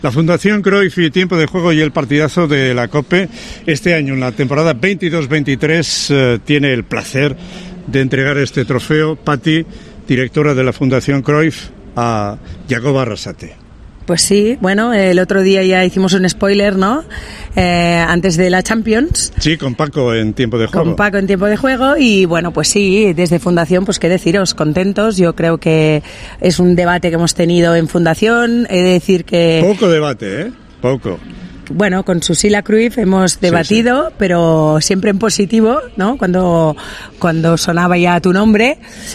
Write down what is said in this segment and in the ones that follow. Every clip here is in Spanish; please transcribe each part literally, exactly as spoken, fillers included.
La Fundación Cruyff y Tiempo de Juego y el partidazo de la COPE este año, en la temporada veintidós veintitrés, eh, tiene el placer de entregar este trofeo, Pati, directora de la Fundación Cruyff, a Yagoba Arrasate. Pues sí, bueno, el otro día ya hicimos un spoiler, ¿no? Eh, antes de la Champions. Sí, con Paco en Tiempo de Juego. Con Paco en Tiempo de Juego y bueno, pues sí, desde Fundación, pues qué deciros, contentos. Yo creo que es un debate que hemos tenido en Fundación. He de decir que... Poco debate, ¿eh? Poco. Bueno, con Susila Cruyff hemos debatido, sí, sí. pero siempre en positivo, ¿no? Cuando, cuando sonaba ya tu nombre.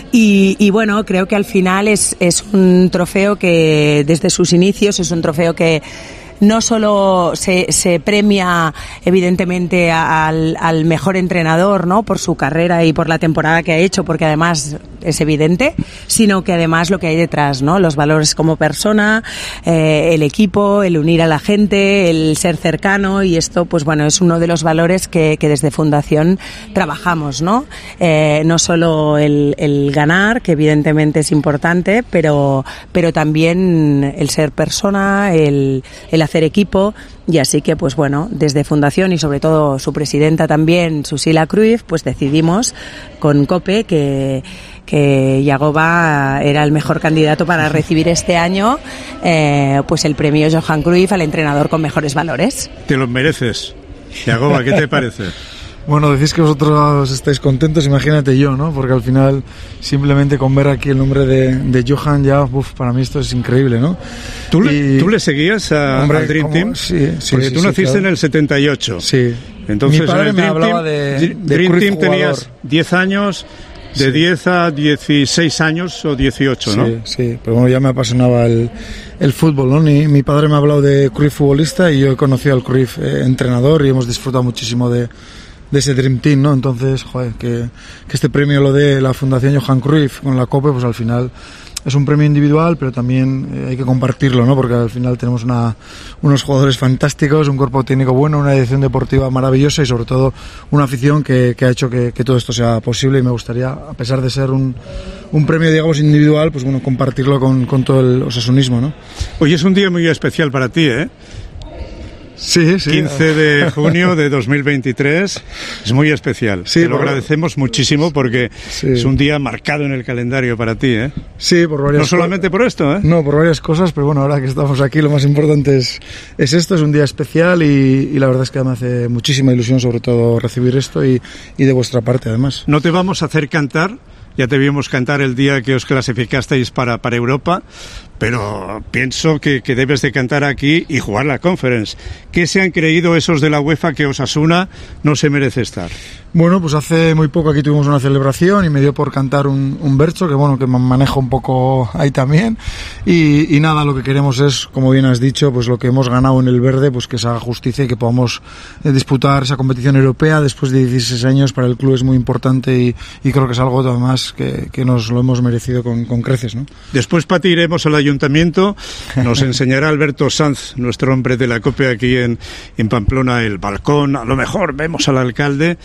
Y, y bueno, creo que al final es, es un trofeo que desde sus inicios es un trofeo que no solo se, se premia evidentemente al, al mejor entrenador, ¿no? Por su carrera y por la temporada que ha hecho, porque además es evidente, sino que además lo que hay detrás, ¿no? Los valores como persona, eh, el equipo, el unir a la gente, el ser cercano, y esto, pues bueno, es uno de los valores que, que desde Fundación trabajamos, ¿no? Eh, no solo el, el ganar, que evidentemente es importante, pero, pero también el ser persona, el, el hacer equipo. Y así que, pues bueno, desde Fundación y sobre todo su presidenta también, Susila Cruyff, pues decidimos con COPE que, que Yagoba era el mejor candidato para recibir este año eh, pues el premio Johan Cruyff al entrenador con mejores valores. Te lo mereces. Yagoba, ¿qué te parece? Bueno, decís que vosotros estáis contentos, imagínate yo, ¿no? Porque al final, simplemente con ver aquí el nombre de, de Johan, ya, uf, para mí esto es increíble, ¿no? ¿Tú, y, le, ¿tú le seguías a, hombre, al Dream Team? Sí, sí. Porque sí, tú sí, naciste claro. en el setenta y ocho. Sí. Entonces, mi padre en el me Dream hablaba Team, de, de Dream Cruyff Team jugador. Tenías diez años, de sí. diez a dieciséis años o dieciocho, ¿no? Sí, sí, pero bueno, ya me apasionaba el, el fútbol, ¿no? Mi, mi padre me ha hablado de Cruyff futbolista y yo he conocido al Cruyff eh, entrenador y hemos disfrutado muchísimo de de ese Dream Team, ¿no? Entonces, joder, que, que este premio lo dé la Fundación Johan Cruyff con la COPE, pues al final es un premio individual, pero también eh, hay que compartirlo, ¿no? Porque al final tenemos una, unos jugadores fantásticos, un cuerpo técnico bueno, una dirección deportiva maravillosa y sobre todo una afición que, que ha hecho que, que todo esto sea posible, y me gustaría, a pesar de ser un, un premio, digamos, individual, pues bueno, compartirlo con, con todo el osasunismo, ¿no? Hoy es un día muy especial para ti, ¿eh? Sí, sí. quince de junio de dos mil veintitrés, es muy especial. Sí, Te lo por... agradecemos muchísimo porque sí. es un día marcado en el calendario para ti, ¿eh? Sí, por varias No solamente por esto, ¿eh? No, por varias cosas, pero bueno, ahora que estamos aquí lo más importante es, es esto, es un día especial y, y la verdad es que me hace muchísima ilusión sobre todo recibir esto y, y de vuestra parte además. No te vamos a hacer cantar, ya te vimos cantar el día que os clasificasteis para, para Europa, pero pienso que, que debes de cantar aquí y jugar la Conference. ¿Qué se han creído esos de la UEFA que Osasuna no se merece estar? Bueno, pues hace muy poco aquí tuvimos una celebración y me dio por cantar un, un bercho, que bueno, que manejo un poco ahí también, y, y nada, lo que queremos es, como bien has dicho, pues lo que hemos ganado en el verde, pues que se haga justicia y que podamos eh, disputar esa competición europea después de dieciséis años. Para el club es muy importante y, y creo que es algo además que, que nos lo hemos merecido con, con creces, ¿no? Después, Pati, iremos al ayuntamiento, nos enseñará Alberto Sanz, nuestro hombre de la COPE aquí en, en Pamplona, el balcón, a lo mejor vemos al alcalde.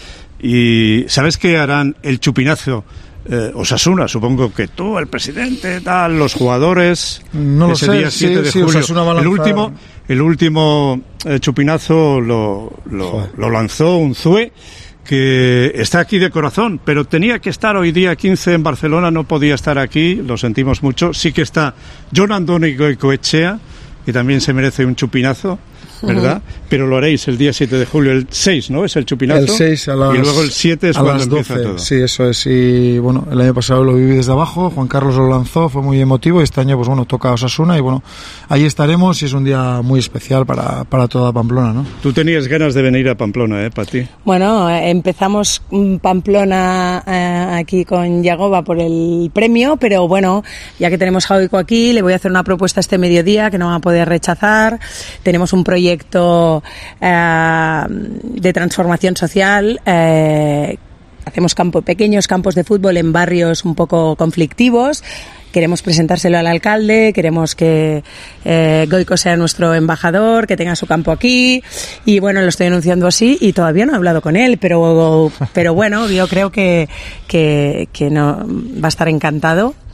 Y ¿sabes qué harán el chupinazo? Eh, Osasuna, supongo que tú, el presidente, tal, los jugadores. No lo ese sé, día siete sí, de sí, julio. Osasuna va a lanzar... El último, el último eh, chupinazo lo, lo, lo lanzó un Zue que está aquí de corazón, pero tenía que estar hoy día quince en Barcelona, no podía estar aquí, lo sentimos mucho. Sí que está Jon Andoni Goicoechea, que también se merece un chupinazo, ¿verdad? Uh-huh. Pero lo haréis el día siete de julio, el seis, ¿no? Es el chupinazo. El seis a las, y luego el siete es a cuando las empieza doce, todo. Sí, eso es. Y bueno, el año pasado lo viví desde abajo, Juan Carlos lo lanzó, fue muy emotivo, y este año, pues bueno, toca a Osasuna y bueno, ahí estaremos y es un día muy especial para, para toda Pamplona, ¿no? Tú tenías ganas de venir a Pamplona, ¿eh, Pati? Bueno, empezamos Pamplona eh, aquí con Yagoba por el premio, pero bueno, ya que tenemos a Goico aquí, le voy a hacer una propuesta este mediodía que no va a poder rechazar. Tenemos un proyecto eh, de transformación social. Eh, hacemos campo, pequeños campos de fútbol en barrios un poco conflictivos. Queremos presentárselo al alcalde, queremos que eh, Goico sea nuestro embajador, que tenga su campo aquí, y bueno, lo estoy anunciando así y todavía no he hablado con él, pero pero bueno, yo creo que, que, que no, va a estar encantado.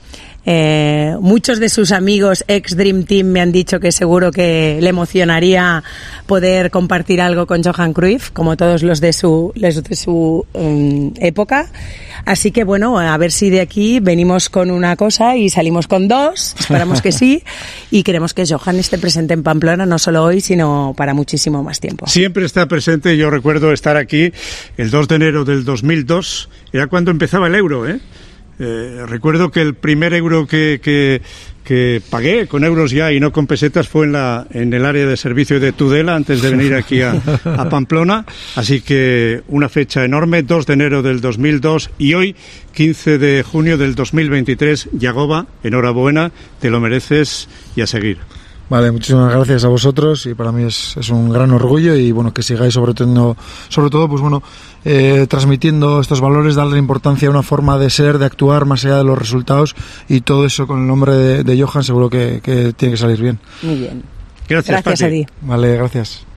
Eh, muchos de sus amigos ex Dream Team me han dicho que seguro que le emocionaría poder compartir algo con Johan Cruyff, como todos los de su, los de su um, época. Así que bueno, a ver si de aquí venimos con una cosa y salimos con dos, esperamos que sí, y queremos que Johan esté presente en Pamplona, no solo hoy, sino para muchísimo más tiempo. Siempre está presente. Yo recuerdo estar aquí el dos de enero del dos mil dos, era cuando empezaba el euro, ¿eh? Eh, recuerdo que el primer euro que, que, que pagué con euros ya y no con pesetas fue en, la, en el área de servicio de Tudela antes de venir aquí a, a Pamplona, así que una fecha enorme, dos de enero del dos mil dos y hoy quince de junio del dos mil veintitrés. Yagoba, enhorabuena, te lo mereces y a seguir. Vale, muchísimas gracias a vosotros y para mí es, es un gran orgullo y bueno, que sigáis sobre todo, sobre todo pues bueno, eh, transmitiendo estos valores, darle importancia a una forma de ser, de actuar más allá de los resultados y todo eso con el nombre de, de Johan seguro que, que tiene que salir bien. Muy bien. Gracias, gracias a ti. Vale, gracias.